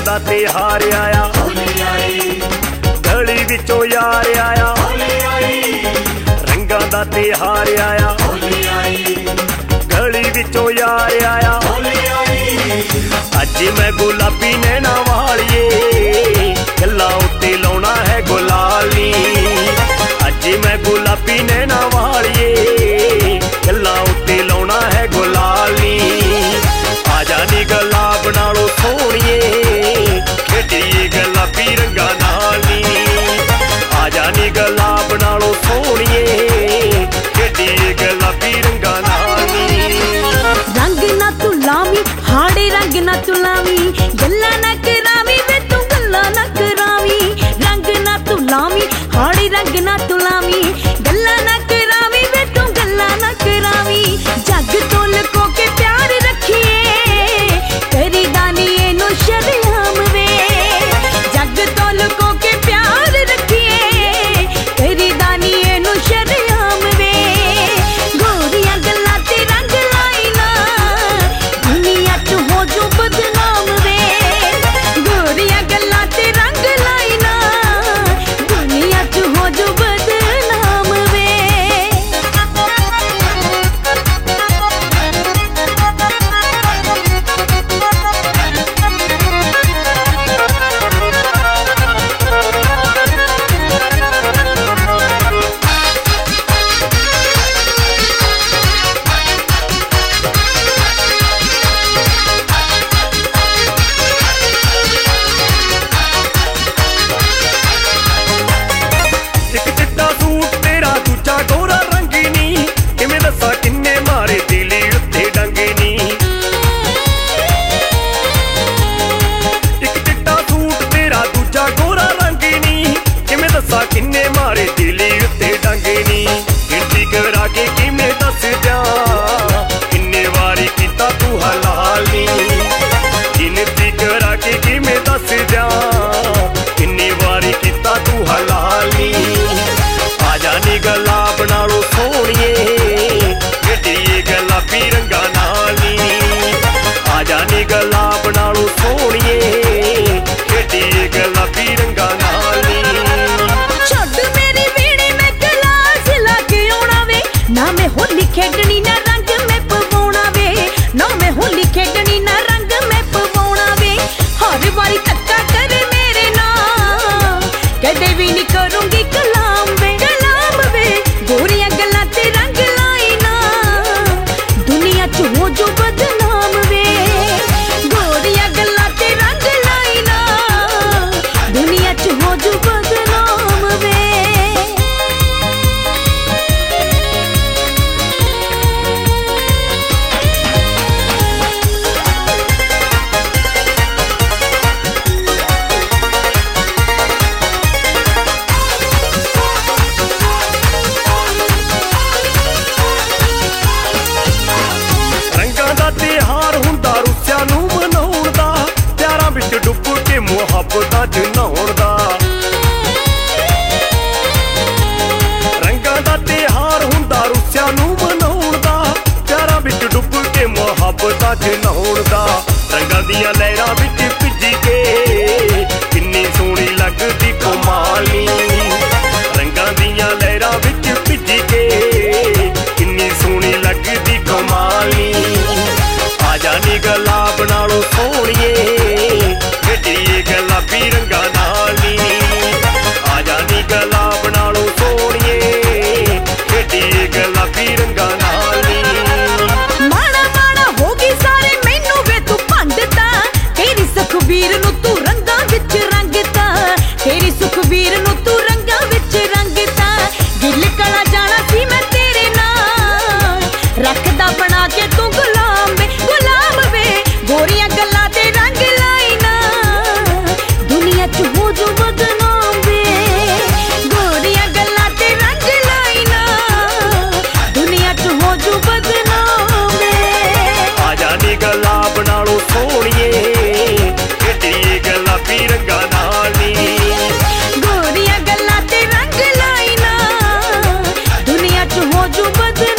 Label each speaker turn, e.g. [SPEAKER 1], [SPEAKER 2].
[SPEAKER 1] दा तिहार आया, गली विचों यार आया, रंगां दा तिहार आया, गली विचों यार आया। अज मैं गुलाबी नैना वालिए, गल्लां उत्ते लाउणा है गुलाल नी। अज मैं गुलाबी नैना वालिए, गल्लां उत्ते लाउणा है गुलाल नी। आजा नी गुलाब नालों सोहणीए, खेडीए गुलाबी रंगां नाल नी। आजा नी गुलाब नालों सोहणीए, खेडीए गुलाबी रंगां नाल नी।
[SPEAKER 2] रंग ना तू लावी हाड़े, रंग ना तू लावी, गल्ला ना करावी वे तू गल्ला ना करावी। रंग ना तू लावी हाड़े, रंग ना तू लावी, गल्ला ना करावी वे तू गल्ला ना करावी। जग तो लुको के प्यार रखिए, करी दानी एनू शर्म वे। जग तो लुको के प्यार रखिए, करी दानी एनू शर्म वे। गोरियां गल्लां ते रंग लाई ना, दुनिया च हो जो बदनाम वे। गोरियां गल्लां ते रंग लाई ना, दुनिया च हो जो बदनाम वे।
[SPEAKER 1] एक चिट्टा सूट तेरा दूजा गोरा रंगीनी, किवें दस्सां किन्ने मारे दिली उत्ते डंगीनी। एक चिट्टा सूट तेरा दूजा गोरा रंगीनी, किवें दस्सां किन्ने मारे दिली उत्ते डंगीनी। गिनती करा के किवें दस जा, किन्ने वारी कीता तू हलाल नी। गिनती करा के किवें दस जा, किन्नी वारी कीता तू हलाल नी। आजा नी गुलाब नालों सोहणीए, खेडीए गुलाबी रंगां नाल नी। आजा नी गुलाब नालों सोहणीए, खेडीए गुलाबी रंगां नाल नी।
[SPEAKER 2] छड्ड मेरी बीड़ी में गलास लाके आउणा वे, ना मैं होली खेडनी ना रंग मैं पवाउणा वे। ना मैं होली खेडनी ना रंग मैं पवाउणा वे। हर वारी धक्का करे मेरे नाल, कदे भी नहीं करूंगी कलाम वे। कलाम वे गोरियां गल्लां ते रंग लाई ना, दुनिया च हो जो बदनाम वे। गोरियां गल्लां ते रंग लाई ना, दुनिया च हो जो बदनाम वे।
[SPEAKER 1] रंगां दा तिहार हुंदा रुस्सिਆਂ ਨੂੰ ਮਨਾਉਣ ਦਾ, ਪਿਆਰਾਂ ਵਿੱਚ ਡੁੱਬ ਕੇ ਮੁਹੱਬਤਾਂ 'ਚ ਨਹਾਉਣ ਦਾ। ਰੰਗਾਂ ਦਾ ਤਿਹਾਰ ਹੁੰਦਾ ਰੁੱਸਿਆਂ ਨੂੰ ਮਨਾਉਣ ਦਾ, ਪਿਆਰਾਂ ਵਿੱਚ ਡੁੱਬ ਕੇ ਮੁਹੱਬਤਾਂ 'ਚ ਨਹਾਉਣ ਦਾ। ਰੰਗਾਂ ਦੀਆਂ ਲਹਿਰਾਂ ਵਿੱਚ ਭਿੱਜ ਕੇ ਕਿੰਨੀ ਸੋਹਣੀ ਲੱਗਦੀ ਕਮਾਲੀ। ਰੰਗਾਂ ਦੀਆਂ ਲਹਿਰਾਂ ਵਿੱਚ ਭਿੱਜ ਕੇ ਕਿੰਨੀ ਸੋਹਣੀ ਲੱਗਦੀ ਕਮਾਲੀ। ਆਜਾ ਨੀ ਗੁਲਾਬ ਨਾਲੋਂ ਸੋਹਣੀਏ, ਖੇਡੀਏ ਗੁਲਾਬੀ ਰੰਗਾਂ ਨਾਲ ਨੀ। ਆਜਾ ਨੀ ਗੁਲਾਬ ਨਾਲੋਂ ਸੋਹਣੀਏ, ਖੇਡੀਏ ਗੁਲਾਬੀ ਰੰਗਾਂ ਨਾਲ ਨੀ।
[SPEAKER 2] ਮਾਣਾ ਮਾਣਾ ਹੋ ਗਈ ਸਾਰੇ ਮੈਨੂੰ ਵੇ ਤੂੰ ਭੰਡਤਾ, ਤੇਰੀ ਸੁਖਬੀਰ ਨੂੰ ਤੂੰ ਰੰਗਾਂ ਵਿੱਚ ਰੰਗਤਾ। ਤੇਰੀ ਸੁਖਬੀਰ ਨੂੰ ਤੂੰ ਰੰਗਾਂ ਵਿੱਚ ਰੰਗਤਾ। ਦਿਲ ਕਲਾ ਜਾਣਾ ਸੀ ਮੈਂ ਤੇਰੇ ਨਾਲ, ਰੱਖਦਾ ਬਣਾ ਕੇ ਤੂੰ ਗੁਲਾਮ ਵੇ। ਗੁਲਾਮ ਵੇ ਗੋਰੀਆਂ ਗੱਲਾਂ ਤੇ ਰੰਗ ਲਾਈ ਨਾ, ਦੁਨੀਆ ਚ ਹੋ ਜੋ ਬਦਨਾਮ ਵੇ। ਗੋਰੀਆਂ ਗੱਲਾਂ ਤੇ ਰੰਗ ਲਾਈ ਨਾ, ਦੁਨੀਆ ਚ ਹੋ ਜੋ ਬਦਨਾਮ ਵੇ।
[SPEAKER 1] ਆਜਾ ਨੀ ਗੁਲਾਬ ਨਾਲੋਂ ਸੋਹਣੀਏ, ਖੇਡੀਏ ਗੁਲਾਬੀ ਰੰਗਾਂ ਨਾਲ ਨੀ।
[SPEAKER 2] गोरियां गल्लां ते रंग लाई ना, दुनिया च हो जो बदनाम।